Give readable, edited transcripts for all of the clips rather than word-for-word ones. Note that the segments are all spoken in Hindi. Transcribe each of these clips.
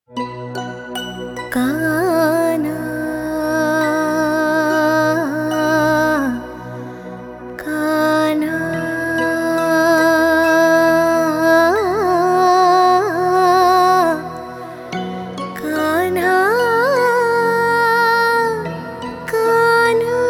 कान्हा कान्हा कान्हा कान्हा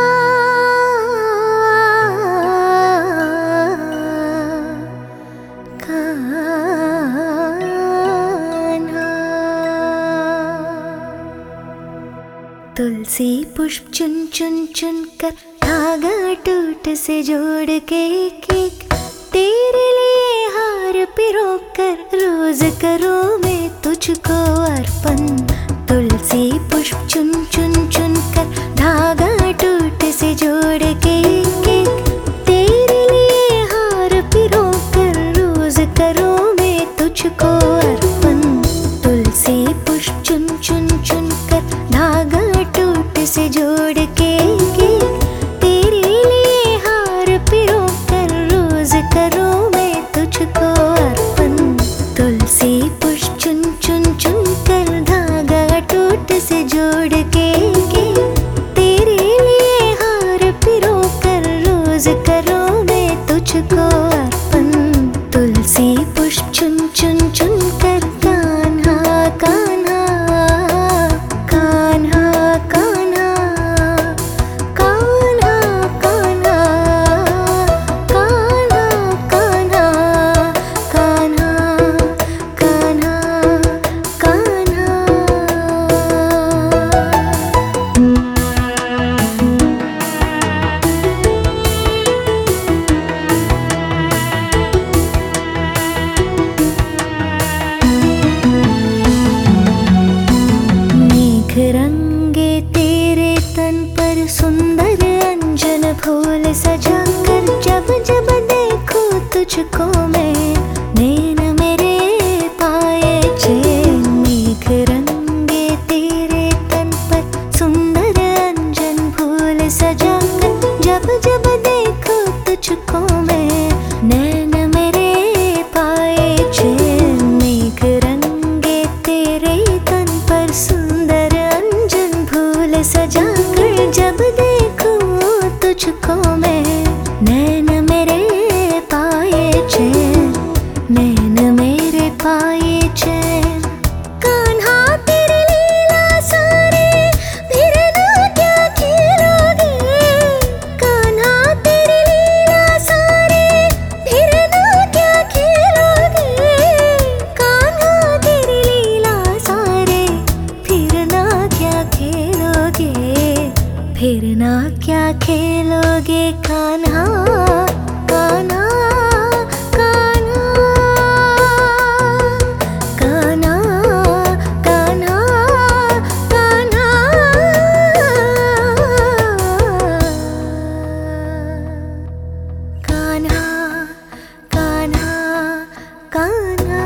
तुलसी पुष्प चुन चुन चुन कर धागा टूट से जोड़ के एक तेरे लिए हार पिरो कर रोज करूं मैं तुझको अर्पण। तुलसी पुष्प चुन चुन चुन कर धागा टूट से जोड़ के एक तेरे लिए हार पिरो कर रोज करूं मैं तुझको अर्पण। तुलसी पुष्प चुन चुन चुन कर धागा से जोड़ के तेरे लिए हार पिरो कर रोज करूं मैं तुझको अर्पण। तुलसी पुष्प चुन चुन चुन कर धागा टूट से जोड़ के तेरे लिए हार पिरो कर रोज करूं मैं तुझको अर्पण। तुलसी पुष्प चुन चुन चुन कर कान्हा कान्हा कान्हा रंगे तेरे तन पर सुंदर अंजन फूल सजा कर जब जब देखूं तुझको मैं नैन मेरे पाए चैन। मेघ रंगे तेरे तन पर सुंदर अंजन फूल सजा कर जब जब देखूं तुझको मैं नैन मेरे पाए चैन। मेघ रंगे तेरे तन पर सुंदर सजा कर जब देखूं तुझको मैं नैन मेरे पाए चैन नैन मेरे पाए चैन। कान्हा तेरी लीला सारे फिर ना क्या खेलोगे। कान्हा तेरी लीला सारे फिर ना क्या खेलोगे। कान्हा तेरी लीला सारे फिर ना क्या खेलोगे। फिर ना क्या खेलोगे कान्हा कान्हा कान्हा कान्हा कान्हा कान्हा कान्हा कान्हा कान्हा।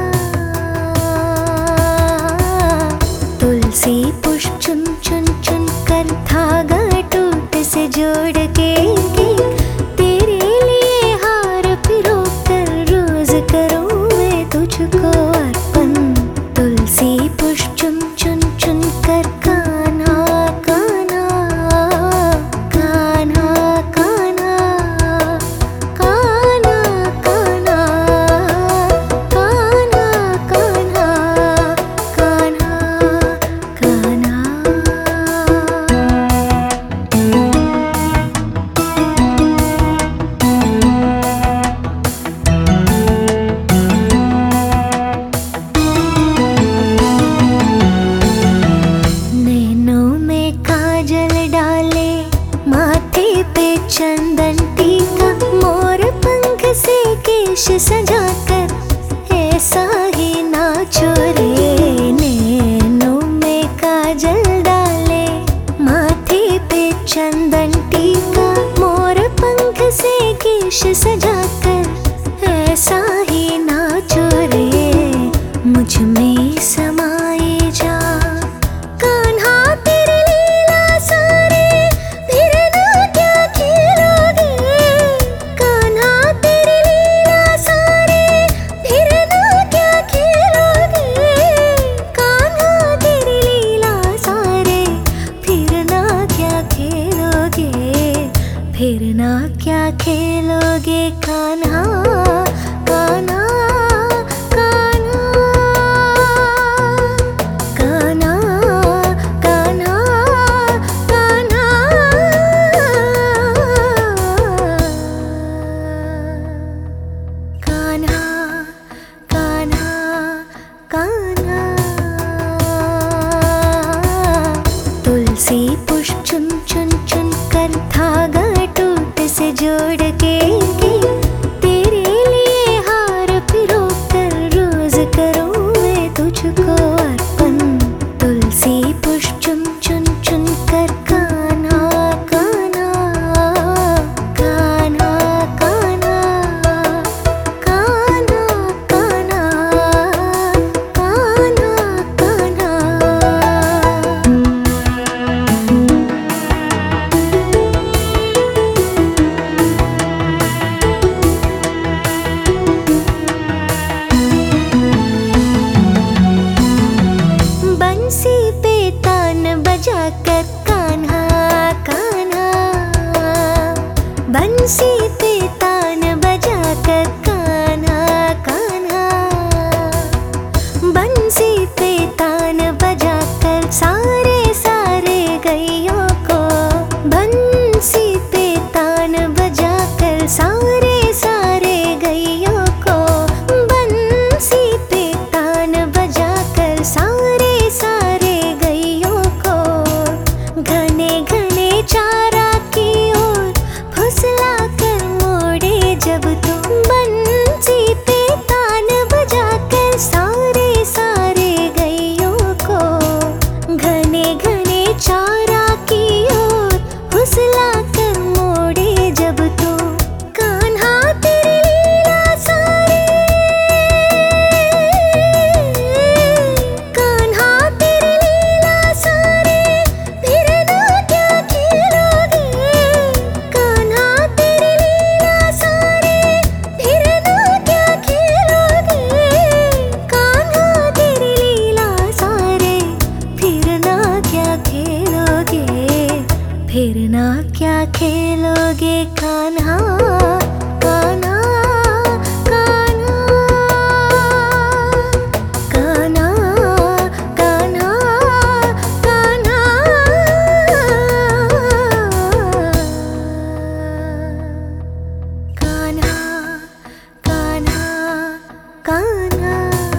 तुलसी पुष्प चुन चुन चुन कर धागा से जोड़ के तेरे लिए हार पिरो कर रोज करूं मैं तुझको अर्पण। तुलसी पुष्प चुन चुन चुन कर कान्हा कान्हा कान्हा कान्हा कान्हा कान्हा कान्हा खेलोगे कान्हा कान्हा कान्हा कान्हा कान्हा कान्हा कान्हा कान्हा कान्हा।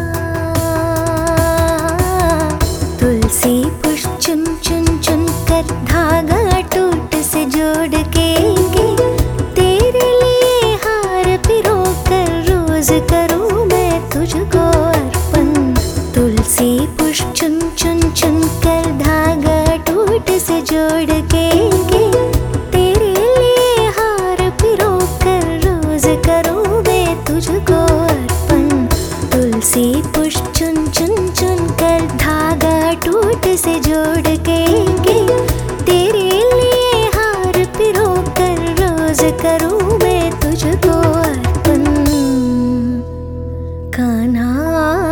तुलसी पुष्प चुन चुन चुन कर धागा टूट से जोड़ के तेरे लिए हार पिरो कर रोज करूं मैं तुझको अर्पण। तुलसी पुष्प चुन चुन चुन कर धागा टूट से जोड़ के तेरे लिए हार पिरो कर रोज करूं मैं तुझको अर्पण। तुलसी पुष्प चुन चुन चुन कर धागा टूट से जोड़ के तेरे लिए हार पिरो कर रोज करूं मैं तुझको अर्पण। कान्हा